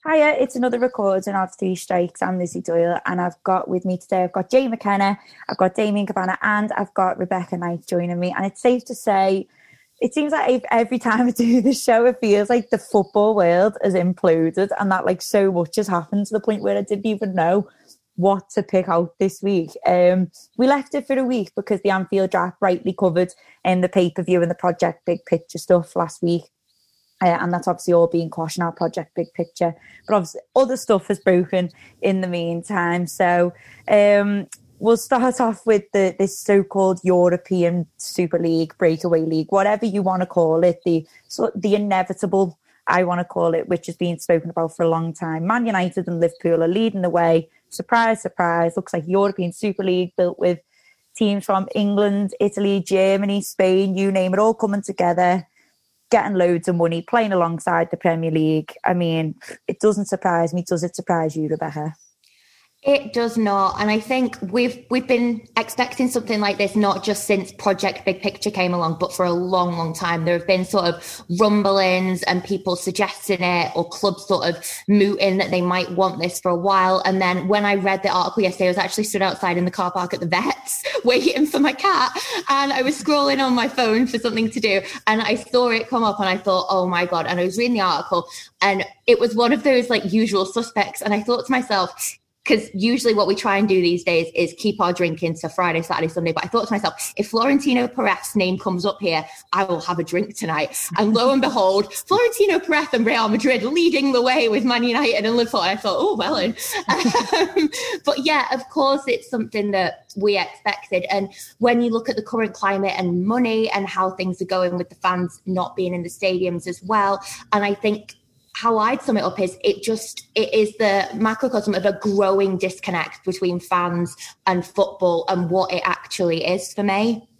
Hiya, it's another recording of Three Strikes. I'm Lizzie Doyle, and I've got Jay McKenna, I've got Damien Cavanagh, and I've got Rebecca Knight joining me. And it's safe to say, it seems like every time I do this show, it feels like the football world has imploded, and that like so much has happened to the point where I didn't even know what to pick out this week. We left it for a week because the Anfield draft rightly covered in the pay-per-view and the Project Big Picture stuff last week. And that's obviously all being quashed in our Project Big Picture. But obviously other stuff has broken in the meantime. So we'll start off with this so-called European Super League, Breakaway League, whatever you want to call it, the inevitable, I want to call it, which has been spoken about for a long time. Man United and Liverpool are leading the way. Surprise, surprise. Looks like European Super League built with teams from England, Italy, Germany, Spain, you name it, all coming together, getting loads of money, playing alongside the Premier League. I mean, it doesn't surprise me. Does it surprise you, Rebecca? It does not. And I think we've been expecting something like this, not just since Project Big Picture came along, but for a long, long time. There have been sort of rumblings and people suggesting it, or clubs sort of mooting that they might want this for a while. And then when I read the article yesterday, I was actually stood outside in the car park at the vets waiting for my cat. And I was scrolling on my phone for something to do. And I saw it come up and I thought, oh my God. And I was reading the article and it was one of those like usual suspects. And I thought to myself, because usually what we try and do these days is keep our drinking to Friday, Saturday, Sunday. But I thought to myself, if Florentino Perez's name comes up here, I will have a drink tonight. And lo and behold, Florentino Perez and Real Madrid leading the way with Man United and Liverpool. I thought, oh, well. But yeah, of course, it's something that we expected. And when you look at the current climate and money and how things are going with the fans not being in the stadiums as well, and I think how I'd sum it up is it is the macrocosm of a growing disconnect between fans and football and what it actually is for me.